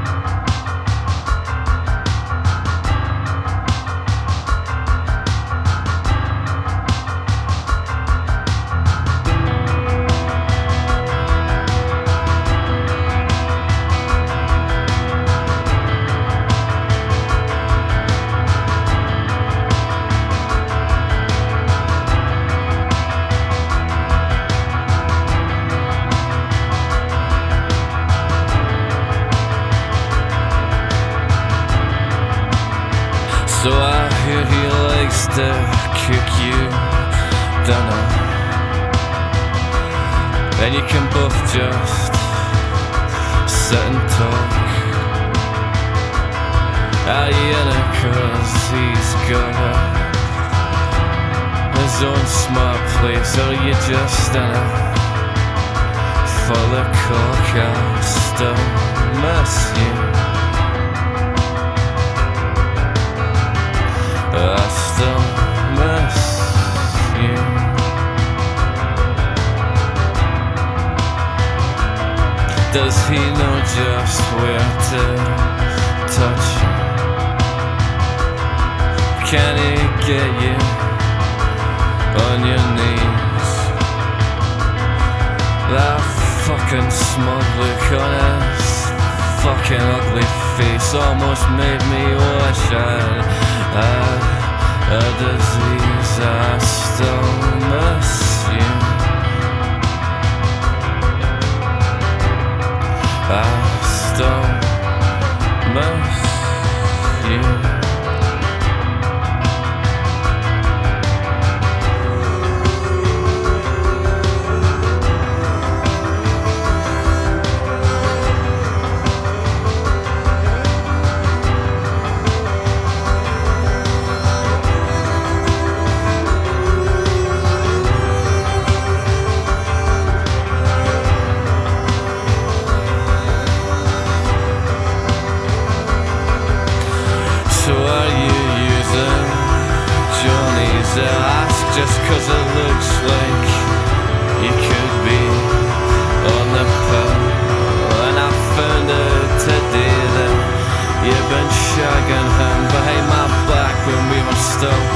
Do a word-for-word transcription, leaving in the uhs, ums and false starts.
So I hear he likes to kick you, dunno. And you can both just sit and talk. Are you in it cause he's got his own smart place, or you just in it for the cock? I still miss you, I still miss you. Does he know just where to touch? Can he get you on your knees? That fucking smug look on his fucking ugly face almost made me wish I'd had a disease. I still miss you, I still miss you. So are you using Johnny's ask just cause it looks like you could be on the pill? And I found out today that you've been shagging him behind my back when we were still